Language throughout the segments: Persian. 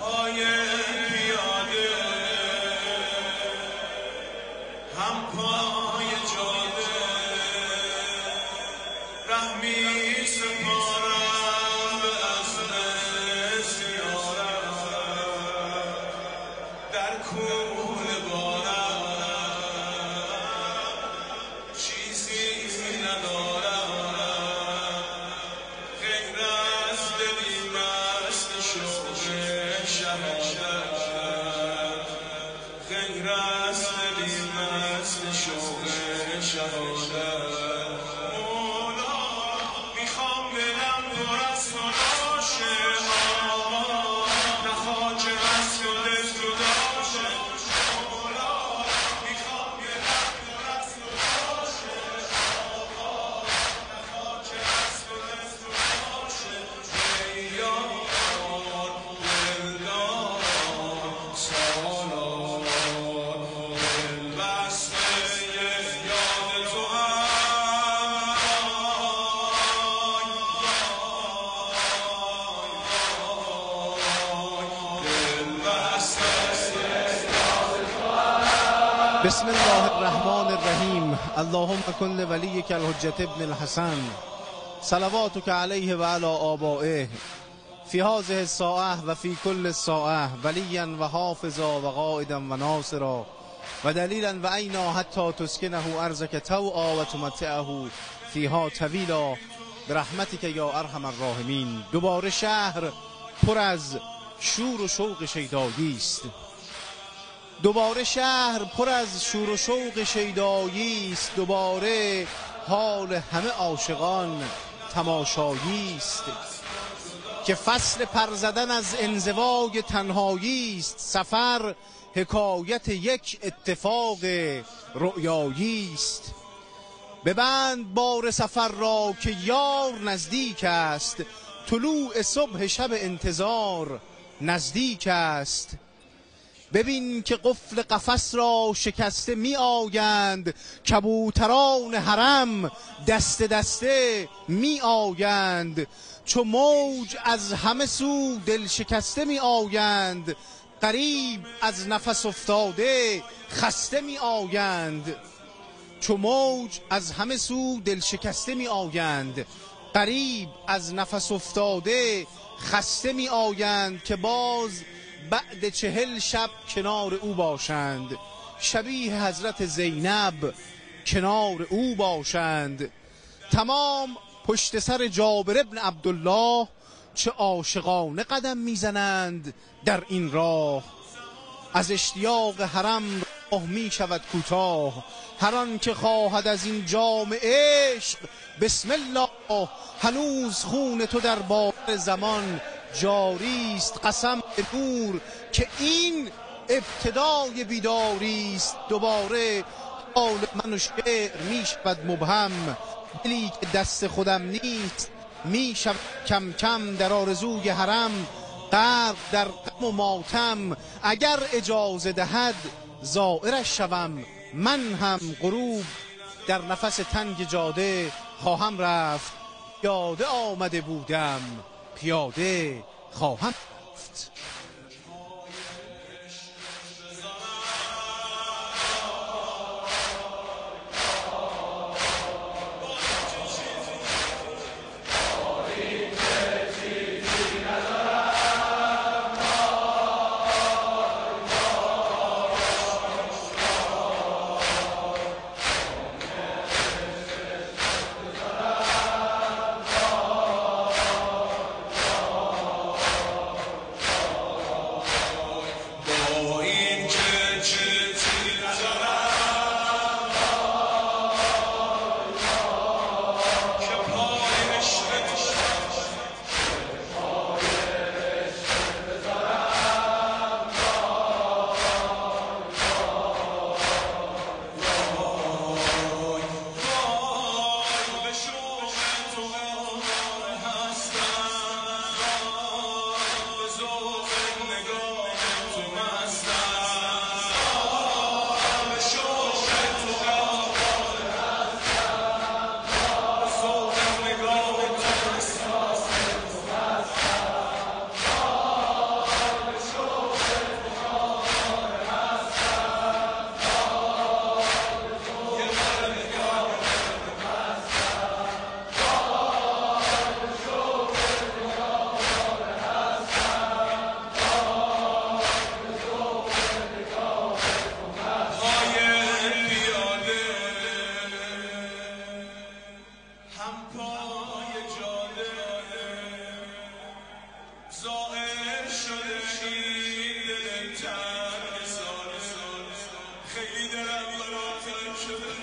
پای پیاده هم پای جاده رحمی سپارم به عزم سیارم در کوه بارم چیزی ندارم غیر از دلی مست شوق شهادت غیر از دلی مست شوق شهادت مولا میخوام دلم پر از تو باشه نه خواجه از تو دل جدا شه مولا میخوام دلم پر از تو باشه نه خواجه از تو دل جدا شه ای یار دلدار سالار دل بسته یاد تو بسم الله الرحمن الرحیم. اللهم کن لولیک الحجة ابن الحسن صلواتک علیه و علی آبائه فی هذه الساعه و فی کل ساعه ولیا و حافظا و قائدا و ناصرا و دلیلا و عینا حتی تسکنه ارضک طوعا و تمتعه فیها طویلا برحمتک یا ارحم الراحمین. دوباره شهر پر از شور و شوق شیدایی است. دوباره شهر پر از شور و شوق شیدایی است. دوباره حال همه عاشقان تماشایی است که فصل پر زدن از انزواج تنهایی است. سفر حکایت یک اتفاق رؤیایی است. ببند بار سفر را که یار نزدیک است. طلوع صبح شب انتظار نزدیک است. ببین که قفل قفس را شکسته می آیند. کبوتران حرم دسته دسته می آیند. چو موج از همه سو دل شکسته می آیند. غریب از نفس افتاده خسته می آیند. چو موج از همه سو دل شکسته می آیند. غریب از نفس افتاده خسته می آیند که باز بعد 40 شب کنار او باشند. شبیه حضرت زینب کنار او باشند. تمام پشت سر جابر ابن عبدالله چه عاشقانه قدم میزنند در این راه. از اشتیاق حرم راه می شود کوتاه. هر آن که خواهد از این جام عشق بسم الله. هنوز خون تو در باور زمان جاری است. قسم به نور که این ابتدای بیداری است. دوباره حال من و شعر می شود مبهم. دلی که دست خودم نیست می شود کم کم در آرزوی حرم غرق در غم و ماتم. اگر اجازه دهد زائرش شوم من هم. غروب در نفس تنگ جاده خواهم رفت. پیاده آمده بودم پیاده خواهم رفت. زائر شده این دل تنگ سال خیلی دلم برات تنگ شده.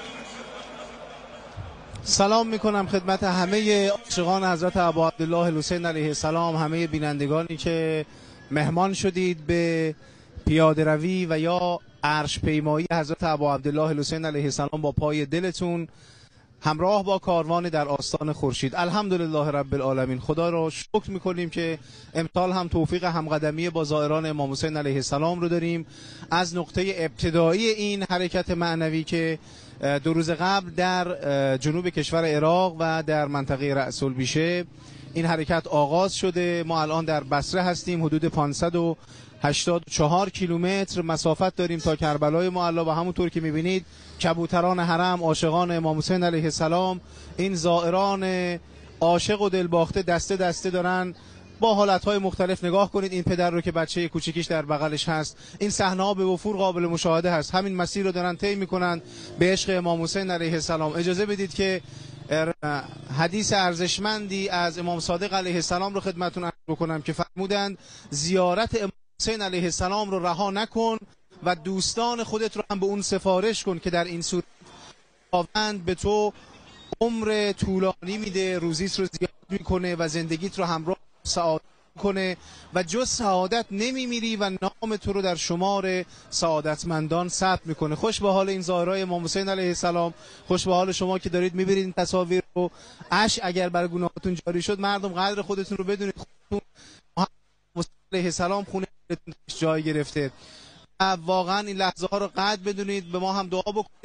سلام میکنم خدمت همه عاشقان حضرت ابا عبدالله الحسین علیه السلام، همه بینندگانی که مهمان شدید به پیاده روی و یا عرش پیمایی حضرت ابا عبدالله الحسین علیه السلام با پای دلتون همراه با کاروان در آستان خورشید. الحمدلله رب العالمین، خدا را شکر میکنیم که امسال هم توفیق همقدمی با زائران امام حسین علیه السلام رو داریم. از نقطه ابتدایی این حرکت معنوی که 2 روز قبل در جنوب کشور عراق و در منطقه رأس البیشه این حرکت آغاز شده. ما الان در بصره هستیم، حدود 584 کیلومتر مسافت داریم تا کربلای معلی و همونطور که میبینید کبوتران حرم، عاشقان امام حسین علیه السلام، این زائران عاشق و دلباخته دسته دسته دارن با حالتهای مختلف. نگاه کنید این پدر رو که بچه کوچیکیش در بغلش هست. این صحنه ها به وفور قابل مشاهده هست. همین مسیر رو دارن طی میکنن به عشق امام حسین علیه السلام. اجازه بدید که حدیث ارزشمندی از امام صادق علیه السلام رو خدمتتون عرض بکنم که فرمودند زیارت امام حسین علیه السلام رو رها نکن و دوستان خودت رو هم به اون سفارش کن که در این صورت خداوند به تو عمر طولانی میده، روزیت رو زیاد میکنه و زندگیت رو همراه سعادت کنه و جز سعادت نمیمیری و نام تو رو در شمار سعادتمندان ثبت میکنه. خوش به حال این زائرای امام حسین علیه السلام، خوش به حال شما که دارید میبینید این تصاویر رو. اگر بر گناهاتون جاری شد مردم قدر خودتون رو بدونید، خودتون حسین علیه السلام خونه جای گرفته و واقعا این لحظه ها رو قدر بدونید. به ما هم دعا بکنید.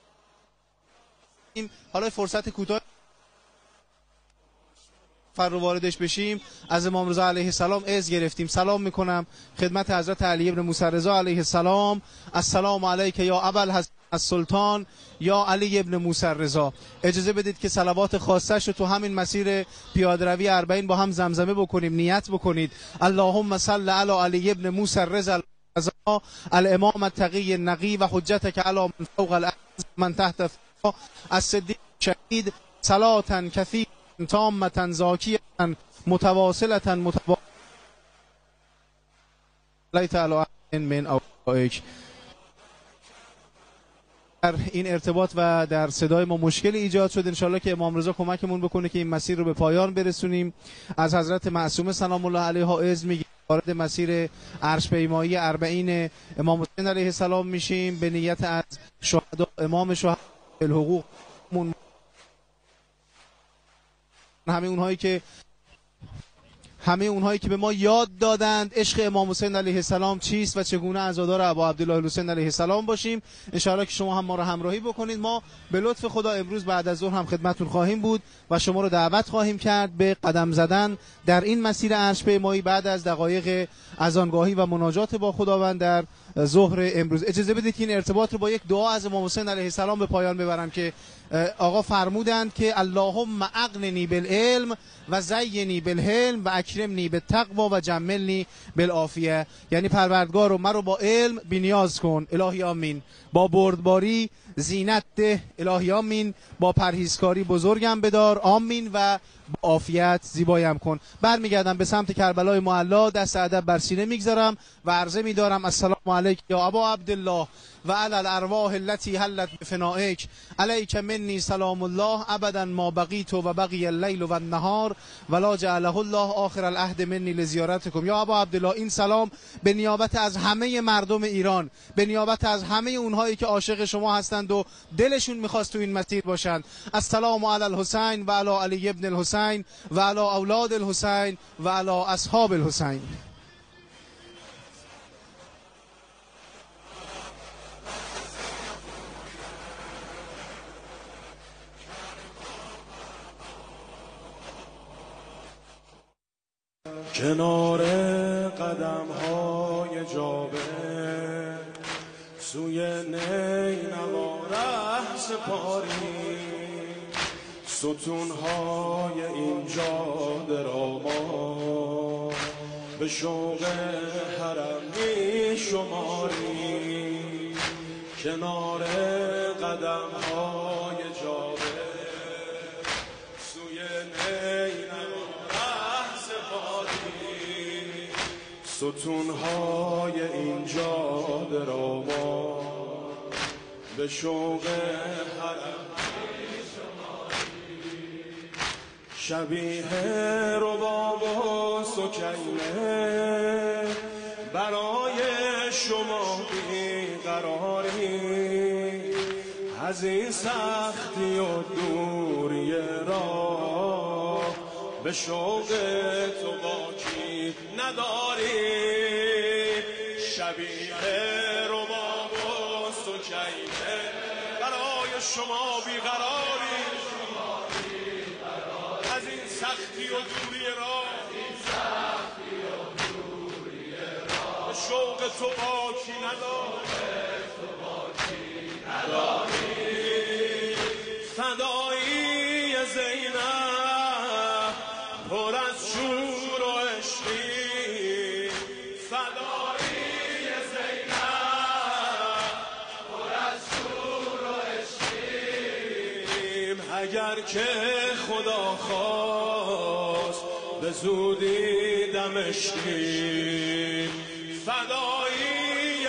حالا فرصت کوتاه رو واردش بشیم. از امام رضا علیه السلام عز گرفتیم. سلام میکنم خدمت حضرت علی ابن موسی رضا علیه السلام. السلام علیک یا ابوالحسن السلطان یا علی ابن موسی رضا. اجازه بدید که صلوات خاصش رو تو همین مسیر پیاده روی 40 با هم زمزمه بکنیم، نیت بکنید. اللهم صل علی علی ابن موسی رضا الامام التقی النقی و حجتک علی من فوق الارض من تحت الصدیق شهید صلاة کثیرة تامة زاکیة متواصلة لیت علی من اوائک. در این ارتباط و در صدای ما مشکل ایجاد شد، انشالله که امام رضا کمکمون بکنه که این مسیر رو به پایان برسونیم. از حضرت معصومه سلام الله علیها اذن میگیم وارد مسیر عرش پیمایی 40 امام حسین علیه السلام میشیم به نیت از شهدا امام شهدا الحقوق، همه اونهایی که به ما یاد دادند عشق امام حسین علیه السلام چیست و چگونه عزادار ابا عبدالله الحسین علیه السلام باشیم. انشاءالله که شما هم ما رو همراهی بکنید. ما به لطف خدا امروز بعد از ظهر هم خدمتتون خواهیم بود و شما رو دعوت خواهیم کرد به قدم زدن در این مسیر عرش پیمایی بعد از دقایق اذانگاهی و مناجات با خداوند در ظهر امروز. اجازه بدید که این ارتباط رو با یک دعا از امام حسین علیه السلام به پایان ببرم که آقا فرمودند که اللهم اغننی بالعلم و زینی بالحلم و اکرمنی بالتقوا و جملنی بالعافیه. یعنی پروردگار مرا با علم بینیاز کن، الهی آمین. با بردباری زینت ده، الهی آمین. با پرهیزکاری بزرگم بدار، آمین. و با عافیت زیبایم کن. برمیگردم به سمت کربلای معلی، دست ادب بر سینه میگذارم و عرضه میدارم السلام علیک یا ابا عبدالله و علی الارواح التي حلت بفنائک علیک منی سلام الله ابدا ما بقیت و بقی اللیل و النهار ولا جعله الله آخر العهد منی لزیارتکم. یا ابا عبدالله این سلام به نیابت از همه مردم ایران، به نیابت از همه اونهایی که عاشق شما هستند و دلشون میخواست تو این مسیر باشند. السلام علی الحسین و علی علی ابن الحسین و علی اولاد الحسین و علی اصحاب الحسین. کنار قدم های جابر سوی نینوا ره سپاری ستون های این جاده را ما به شوق حرم می شماری. کنار قدم های جابر سوی نینوا ره سپاری ستونهای این جاده را ما به شوق حرم شبیه رباب و سکینه برای شما بیقراری از این سختی و دوری راه به شوق تو باکی نداری شبیه رباب و سکینه برای شما بیقراری از این سختی و دوری راه به شوق تو باکی نداری فدایی زینب پر از شور و عشقی فدایی زینب پر از شور و عشقیم اگر که خدا خواست به زودی دمشقیم فدایی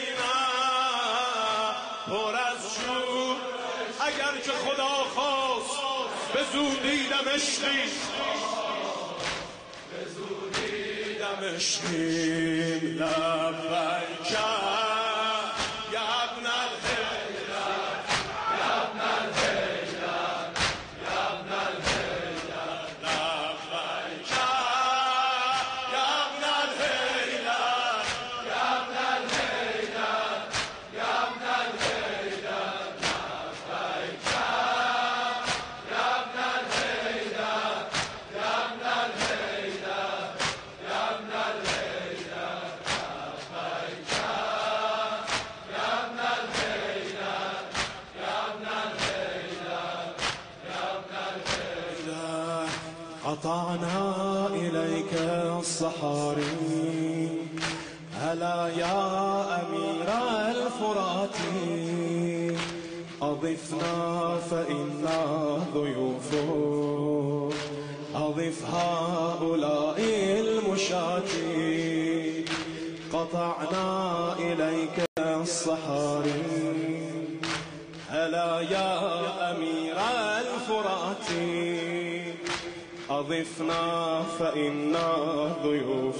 زینب پر از شور اگر که خدا خواست به زودی دمشقیم لبیک یا ابن الهیدر یا ابن الهیدر یا ابن الهیدر لبیک یا ابن الهیدر یا ابن الهیدر یا ابن الهیدر لبیک یا ابن الهیدر یا ابن الهیدر قطعنا إليك الصحاري هلا يا أمير الفرات أضفنا فإنا ضيوف أضف هؤلاء المشاة قطعنا إليك الصحاري هلا يا أمير الفرات أضفنا فإنا ضيوف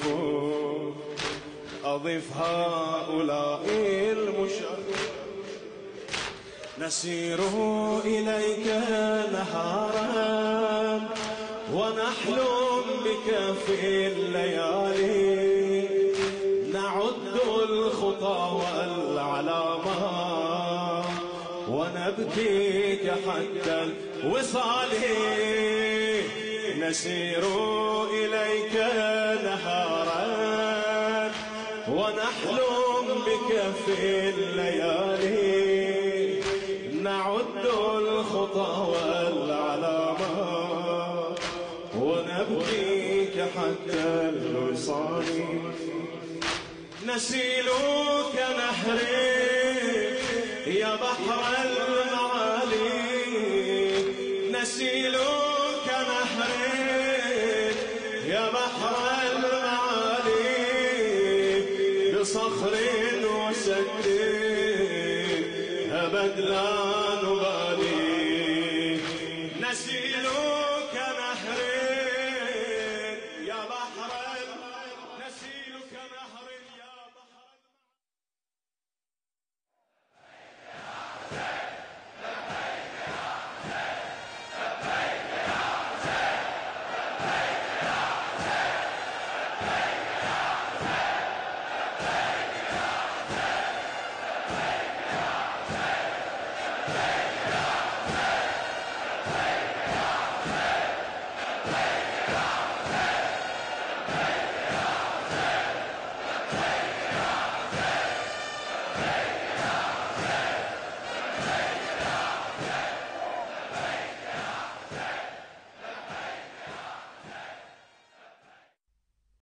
أضف هؤلاء المشاة نسير إليك نهارا ونحلم بك في الليالي نعد الخطى والعلامات ونبكيك حتى الوصال نسير إليك نهارا ونحلم بك في الليالي نعد الخطى والعلامات ونبكيك حتى الوصال نسيل كنهر يا بحر المعالي نسيل كنهر يا بحر المعالي بصخر وسد أبد لا